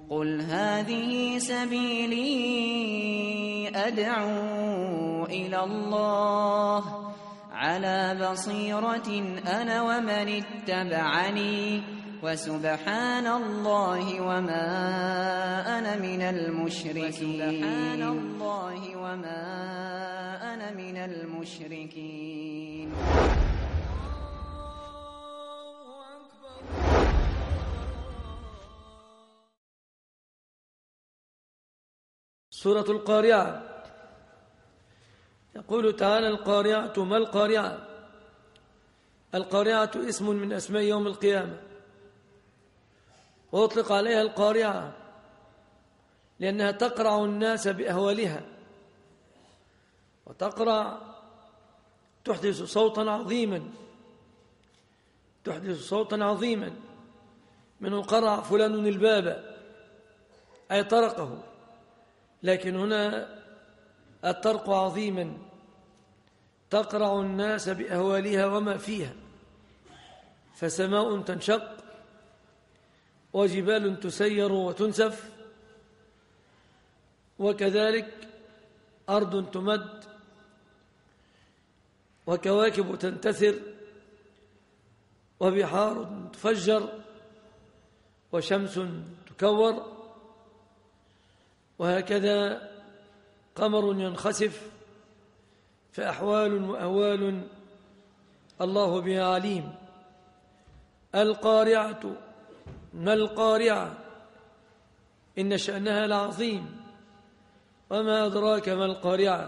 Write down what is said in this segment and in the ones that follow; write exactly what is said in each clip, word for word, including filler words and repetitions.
قل هذه سبيلي أدعو إلى الله على بصيرة أنا ومن اتبعني وسبحان الله وما أنا من المشركين سبحان الله وما أنا من المشركين. سورة القارعة. يقول تعالى: القارعة ما القارعة؟ القارعة اسم من أسماء يوم القيامة، وأطلق عليها القارعة لأنها تقرع الناس بأهوالها، وتقرع تحدث صوتا عظيما تحدث صوتا عظيما منه قرع فلان الباب أي طرقه، لكن هنا الطرق عظيما تقرع الناس بأهوالها وما فيها، فسماء تنشق وجبال تسير وتنسف، وكذلك أرض تمد وكواكب تنتثر وبحار تفجر وشمس تكور، وهكذا قمر ينخسف، فأحوال وأهوال الله بها عليم. القارعة ما القارعة؟ إن شأنها العظيم، وما أدراك ما القارعة؟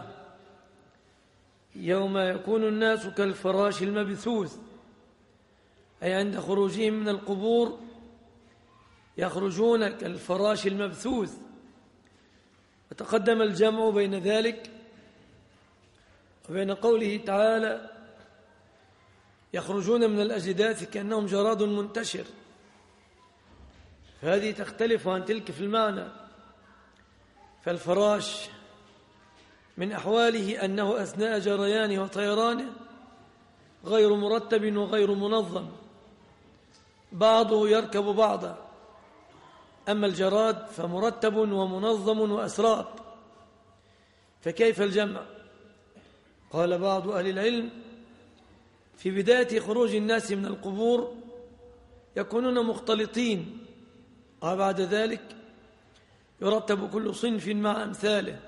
يوم يكون الناس كالفراش المبثوث، أي عند خروجهم من القبور يخرجون كالفراش المبثوث. وتقدم الجمع بين ذلك وبين قوله تعالى: يخرجون من الأجداث كأنهم جراد منتشر، فهذه تختلف عن تلك في المعنى. فالفراش من أحواله أنه أثناء جريانه وطيرانه غير مرتب وغير منظم، بعضه يركب بعضا، أما الجراد فمرتب ومنظم وأسراب، فكيف الجمع؟ قال بعض أهل العلم: في بداية خروج الناس من القبور يكونون مختلطين، وبعد ذلك يرتب كل صنف مع أمثاله.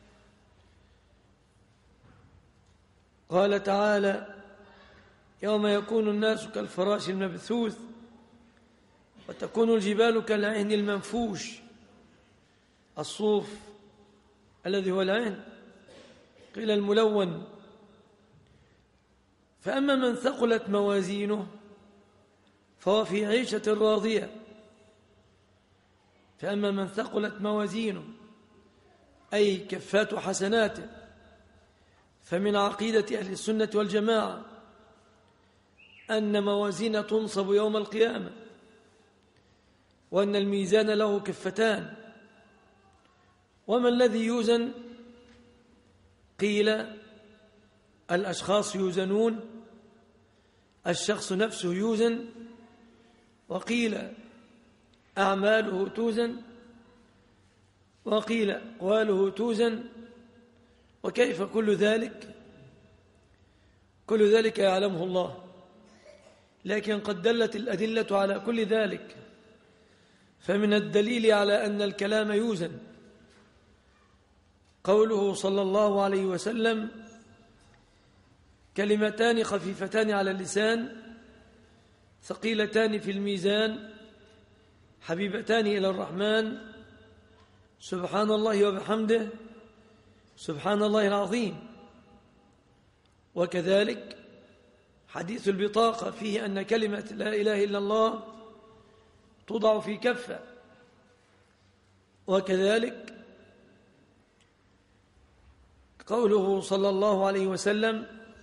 قال تعالى: يوم يكون الناس كالفراش المبثوث وتكون الجبال كالعهن المنفوش. الصوف الذي هو العهن قيل الملون. فأما من ثقلت موازينه فهو في عيشة راضية فأما من ثقلت موازينه أي كفات حسناته فمن عقيدة أهل السنة والجماعة أن موازين تنصب يوم القيامة، وأن الميزان له كفتان. وما الذي يوزن؟ قيل الأشخاص يوزنون، الشخص نفسه يوزن، وقيل أعماله توزن، وقيل أقواله توزن. وكيف كل ذلك؟ كل ذلك يعلمه الله، لكن قد دلت الأدلة على كل ذلك. فمن الدليل على أن الكلام يوزن قوله صلى الله عليه وسلم: كلمتان خفيفتان على اللسان ثقيلتان في الميزان حبيبتان إلى الرحمن، سبحان الله وبحمده سبحان الله العظيم. وكذلك حديث البطاقة فيه أن كلمة لا إله إلا الله توضع في كفة. وكذلك قوله صلى الله عليه وسلم: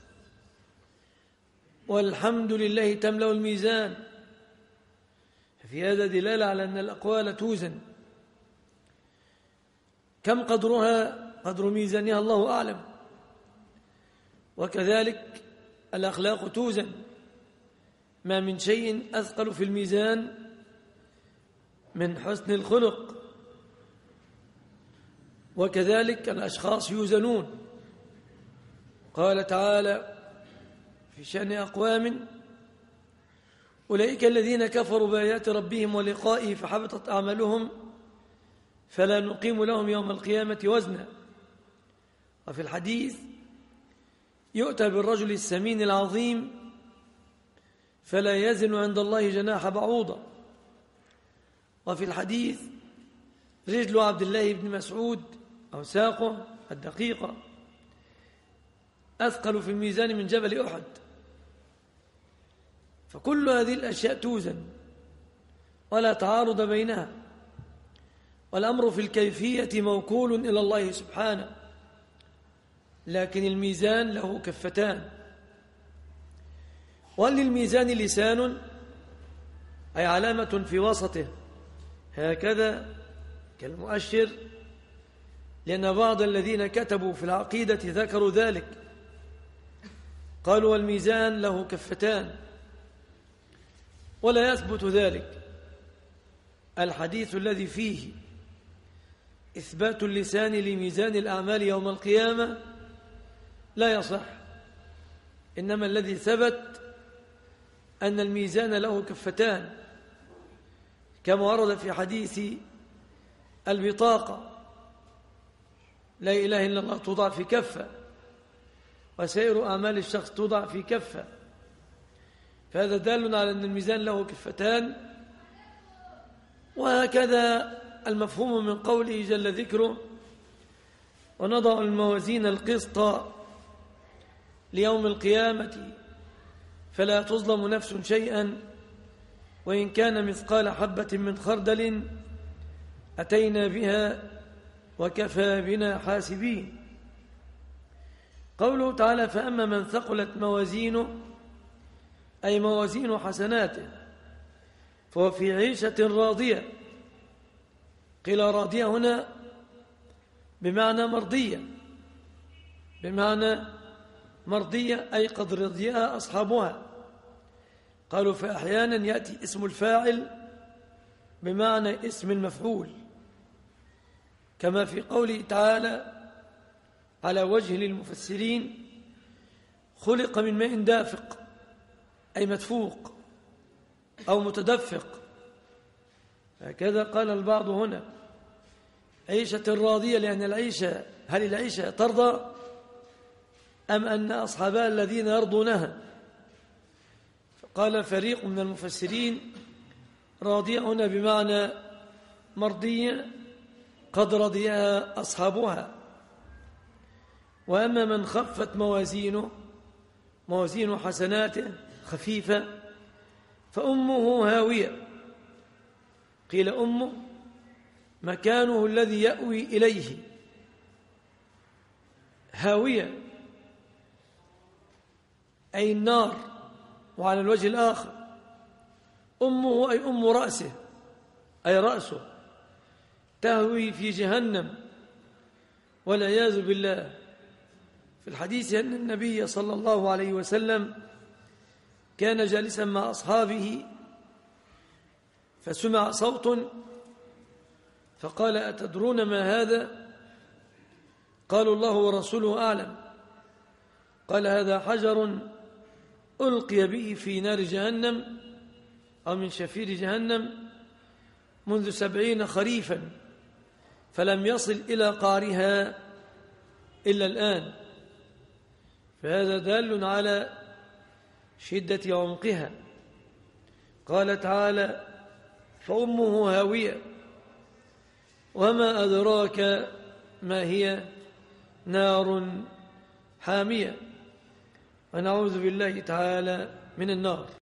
والحمد لله تملأ الميزان. في هذا دلالة على أن الأقوال توزن. كم قدرها؟ قدر ميزانها الله أعلم. وكذلك الأخلاق توزن، ما من شيء أثقل في الميزان من حسن الخلق. وكذلك الأشخاص يوزنون. قال تعالى في شأن أقوام أولئك الذين كفروا بآيات ربهم ولقائه فحبطت أعمالهم فلا نقيم لهم يوم القيامة وزنا. وفي الحديث يؤتى بالرجل السمين العظيم فلا يزن عند الله جناح بعوضة. وفي الحديث رجل عبد الله بن مسعود أو ساقه الدقيقة أثقل في الميزان من جبل أحد. فكل هذه الأشياء توزن ولا تعارض بينها، والأمر في الكيفية موكول إلى الله سبحانه. لكن الميزان له كفتان، وللميزان لسان أي علامة في وسطه هكذا كالمؤشر، لأن بعض الذين كتبوا في العقيدة ذكروا ذلك، قالوا والميزان له كفتان، ولا يثبت ذلك. الحديث الذي فيه إثبات اللسان لميزان الأعمال يوم القيامة لا يصح، إنما الذي ثبت أن الميزان له كفتان، كما ورد في حديث البطاقة لا إله إلا الله توضع في كفة، وسائر أعمال الشخص توضع في كفة. فهذا دال على أن الميزان له كفتان. وهكذا المفهوم من قوله جل ذكره ونضع الموازين القسط ليوم القيامة فلا تظلم نفس شيئا وإن كان مثقال حبة من خردل أتينا بها وكفى بنا حاسبين. قوله تعالى فأما من ثقلت موازينه أي موازين حسناته فهو في عيشة راضية. قيل راضية هنا بمعنى مرضية، بمعنى مرضية أي قد رضيها أصحابها. قالوا فأحيانا يأتي اسم الفاعل بمعنى اسم المفعول، كما في قوله تعالى على وجه للمفسرين خلق من ماء دافق أي مدفوق أو متدفق. هكذا قال البعض هنا عيشة راضية، لأن العيشة هل العيشة ترضى أم أن أصحابها الذين يرضونها؟ فقال فريق من المفسرين راضية هنا بمعنى مرضية قد رضيها أصحابها. وأما من خفت موازينه موازين حسناته خفيفة فأمه هاوية. قيل أمه مكانه الذي يأوي إليه، هاوية أي النار. وعلى الوجه الآخر أمه أي أم رأسه أي رأسه تهوي في جهنم والعياذ بالله. في الحديث أن النبي صلى الله عليه وسلم كان جالسا مع أصحابه فسمع صوت فقال أتدرون ما هذا؟ قالوا الله ورسوله أعلم. قال هذا حجر ألقي به في نار جهنم أو من شفير جهنم منذ سبعين خريفا فلم يصل إلى قعرها إلا الآن. فهذا دال على شدة عمقها. قال تعالى فأمه هاوية وما أدراك ما هي نار حامية. ونعوذ بالله تعالى من النار.